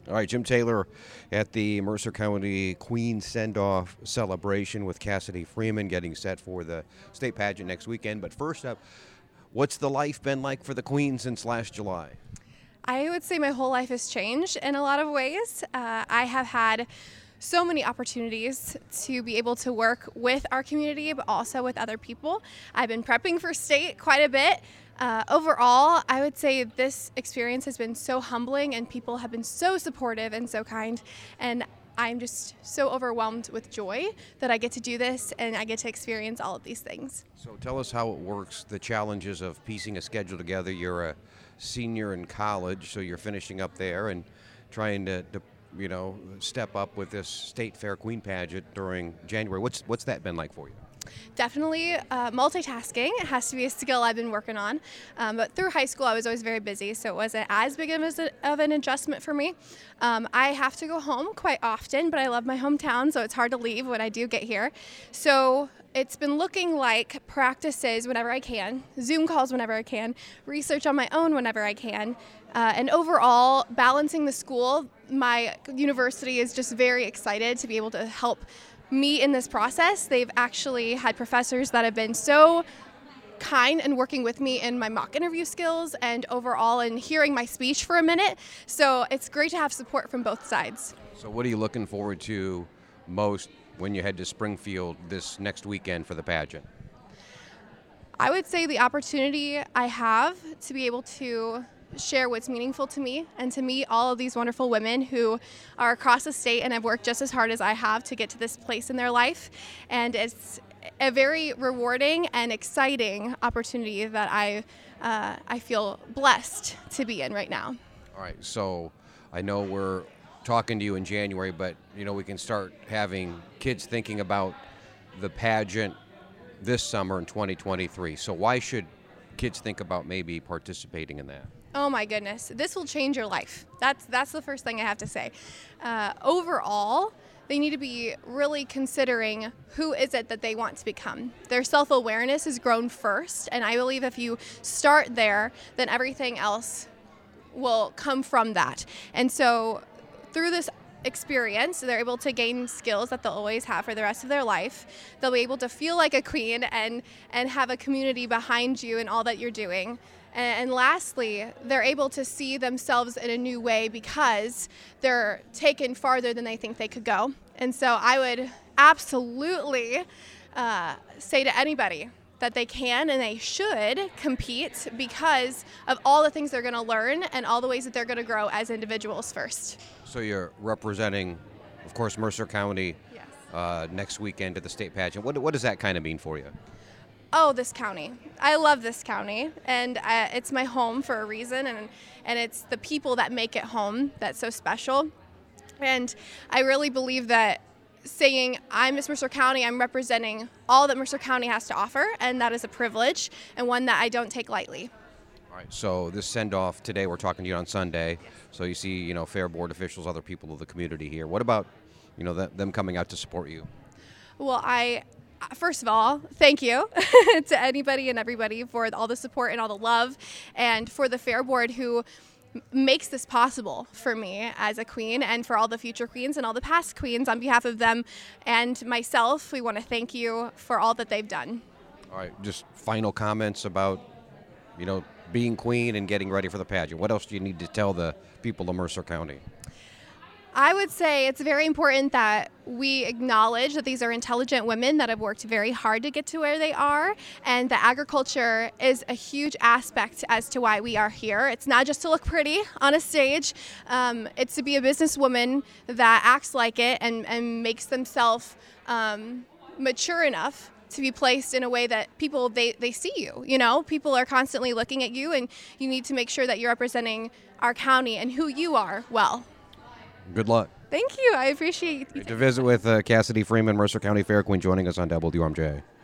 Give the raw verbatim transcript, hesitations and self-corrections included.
All right, Jim Taylor at the Mercer County Queen Send-Off celebration with Cassidy Freeman getting set for the state pageant next weekend. But first up, what's the life been like for the Queen since last July? I would say my whole life has changed in a lot of ways. Uh, I have had so many opportunities to be able to work with our community, but also with other people. I've been prepping for state quite a bit. Uh, overall, I would say this experience has been so humbling, and people have been so supportive and so kind. And I'm just so overwhelmed with joy that I get to do this and I get to experience all of these things. So tell us how it works, the challenges of piecing a schedule together. You're a senior in college, so you're finishing up there and trying to, to you know, step up with this State Fair Queen pageant during January. What's what's that been like for you? Definitely uh, multitasking. It has to be a skill I've been working on. Um, but through high school, I was always very busy, so it wasn't as big of, a, of an adjustment for me. Um, I have to go home quite often, but I love my hometown, so it's hard to leave when I do get here. So it's been looking like practices whenever I can, Zoom calls whenever I can, research on my own whenever I can, uh, and overall balancing the school. My university is just very excited to be able to help me in this process. They've actually had professors that have been so kind and working with me in my mock interview skills and overall in hearing my speech for a minute. So it's great to have support from both sides. So what are you looking forward to most when you head to Springfield this next weekend for the pageant? I would say the opportunity I have to be able to share what's meaningful to me and to meet all of these wonderful women who are across the state and have worked just as hard as I have to get to this place in their life. And it's a very rewarding and exciting opportunity that I uh, I feel blessed to be in right now. All right, so I know we're talking to you in January, but you know we can start having kids thinking about the pageant this summer in twenty twenty-three. So why should kids think about maybe participating in that? Oh my goodness, this will change your life. That's that's the first thing I have to say. Uh, overall, they need to be really considering who is it that they want to become. Their self-awareness is grown first, and I believe if you start there, then everything else will come from that. And so through this experience, they're able to gain skills that they'll always have for the rest of their life. They'll be able to feel like a queen and, and have a community behind you in all that you're doing. And lastly, they're able to see themselves in a new way because they're taken farther than they think they could go. And so I would absolutely uh, say to anybody that they can and they should compete because of all the things they're going to learn and all the ways that they're going to grow as individuals first. So you're representing, of course, Mercer County Yes. uh, next weekend at the state pageant. What, what does that kind of mean for you? Oh, this county. I love this county, and uh, it's my home for a reason, and and it's the people that make it home that's so special. And I really believe that saying I'm Miss Mercer County, I'm representing all that Mercer County has to offer, and that is a privilege and one that I don't take lightly. All right, so this send-off today, we're talking to you on Sunday, so you see, you know, fair board officials, other people of the community here. What about, you know, th- them coming out to support you? Well, I... First of all, thank you to anybody and everybody for all the support and all the love, and for the Fair Board who makes this possible for me as a queen and for all the future queens and all the past queens. On behalf of them and myself, we want to thank you for all that they've done. All right, just final comments about, you know, being queen and getting ready for the pageant. What else do you need to tell the people of Mercer County? I would say it's very important that we acknowledge that these are intelligent women that have worked very hard to get to where they are, and that agriculture is a huge aspect as to why we are here. It's not just to look pretty on a stage. Um, it's to be a businesswoman that acts like it and, and makes themselves um, mature enough to be placed in a way that people, they, they see you. You know, people are constantly looking at you, and you need to make sure that you're representing our county and who you are well. Good luck. Thank you. I appreciate you. To visit with uh, Cassidy Freeman, Mercer County Fair Queen, joining us on W R M J.